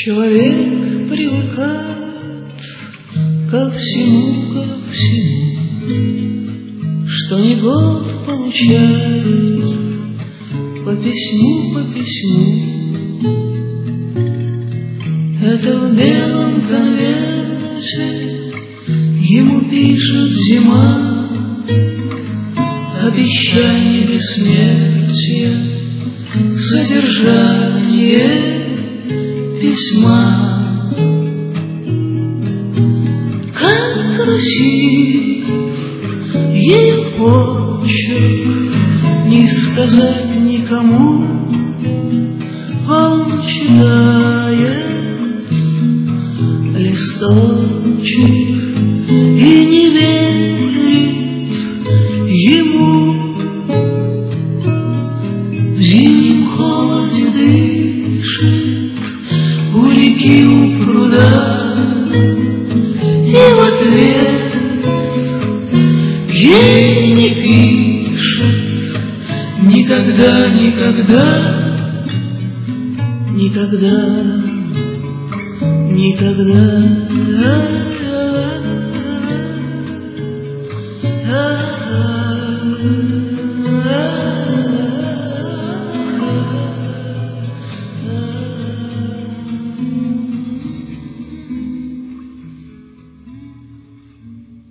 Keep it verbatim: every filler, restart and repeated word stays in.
Человек привыкает ко всему, ко всему, что не год получает по письму, по письму. Это в белом конверте ему пишет зима обещание бессмертия, содержание письма. Как красив ее почерк, не сказать никому. Он читает листочек и не верит ему. В зимнем холоде дышит у реки, у пруда, и в ответ ей не пишет никогда, никогда, никогда, никогда.